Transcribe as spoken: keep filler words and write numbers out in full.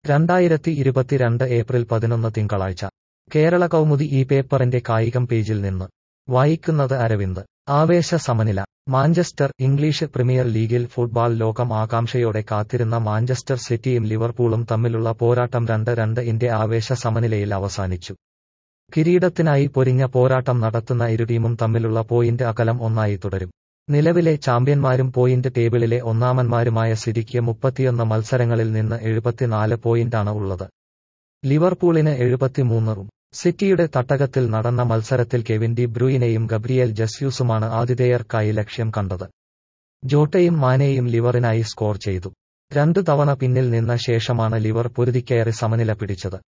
രണ്ടായിരത്തി ഇരുപത്തിരണ്ട് ഏപ്രിൽ പതിനൊന്ന് തിങ്കളാഴ്ച കേരള കൗമുദി ഈ പേപ്പറിന്റെ കായികം പേജിൽ നിന്ന് വായിക്കുന്നത് അരവിന്ദ്. ആവേശ സമനില. മാഞ്ചസ്റ്റർ. ഇംഗ്ലീഷ് പ്രീമിയർ ലീഗിൽ ഫുട്ബോൾ ലോകം ആകാംക്ഷയോടെ കാത്തിരുന്ന മാഞ്ചസ്റ്റർ സിറ്റിയും ലിവർപൂളും തമ്മിലുള്ള പോരാട്ടം രണ്ട് രണ്ട് ഇന്റെ ആവേശ സമനിലയിൽ അവസാനിച്ചു. കിരീടത്തിനായി പൊരിഞ്ഞ പോരാട്ടം നടത്തുന്ന ഇരു ടീമും തമ്മിലുള്ള പോയിന്റ് അകലം ഒന്നായി തുടരും. നിലവിലെ ചാമ്പ്യന്മാരും പോയിന്റ് ടേബിളിലെ ഒന്നാമന്മാരുമായ സിറ്റിക്ക് മുപ്പത്തിയൊന്ന് മത്സരങ്ങളിൽ നിന്ന് എഴുപത്തിനാല് പോയിന്റാണ് ഉള്ളത്. ലിവർപൂളിന് എഴുപത്തിമൂന്നും. സിറ്റിയുടെ തട്ടകത്തിൽ നടന്ന മത്സരത്തിൽ കെവിൻ ഡി ബ്രൂയിനെയും ഗബ്രിയേൽ ജെസ്യൂസുമാണ് ആതിഥേയർക്കായി ലക്ഷ്യം കണ്ടത്. ജോട്ടയും മാനെയും ലിവറിനായി സ്കോർ ചെയ്തു. രണ്ടു തവണ പിന്നിൽ നിന്ന ശേഷമാണ് ലിവർ പൊരുതിക്കയറി സമനില പിടിച്ചത്.